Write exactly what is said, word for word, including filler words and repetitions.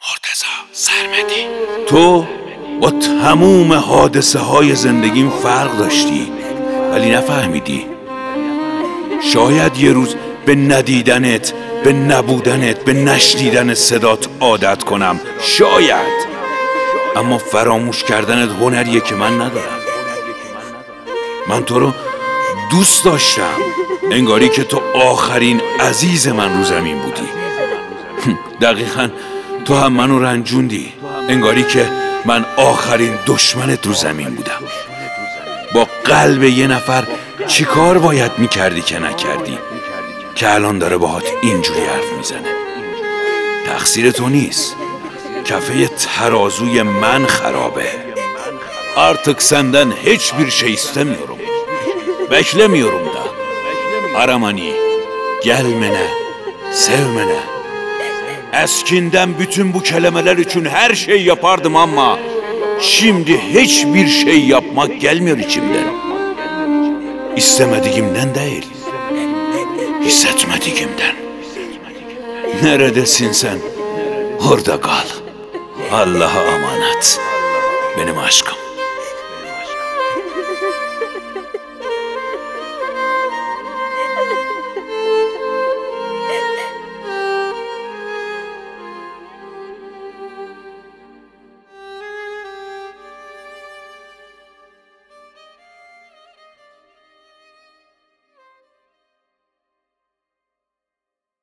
مرتضی سرمدی، تو با تموم حادثه های زندگیم فرق داشتی ولی نفهمیدی. شاید یه روز به ندیدنت، به نبودنت، به نشنیدن صدات عادت کنم، شاید. اما فراموش کردنت هنریه که من ندارم. من تو رو دوست داشتم، انگاری که تو آخرین عزیز من رو زمین بودی. دقیقاً تو هم منو رنجوندی، انگاری که من آخرین دشمنت رو زمین بودم. با قلب یه نفر چی کار باید میکردی که نکردی که الان داره باهات اینجوری حرف میزنه؟ تقصیر تو نیست، کفه terazuy من خرabı. Artık senden hiçbir şey istemiyorum. Beklemiyorum da. Aramani, gelmene, sevmene. Eskinden bütün bu kelimeler için her şey yapardım ama şimdi hiçbir şey yapmak gelmiyor içimden. İstemediğimden değil, hissetmediğimden. Neredesin sen? Orada kal. Allah'a emanet. Benim aşkım.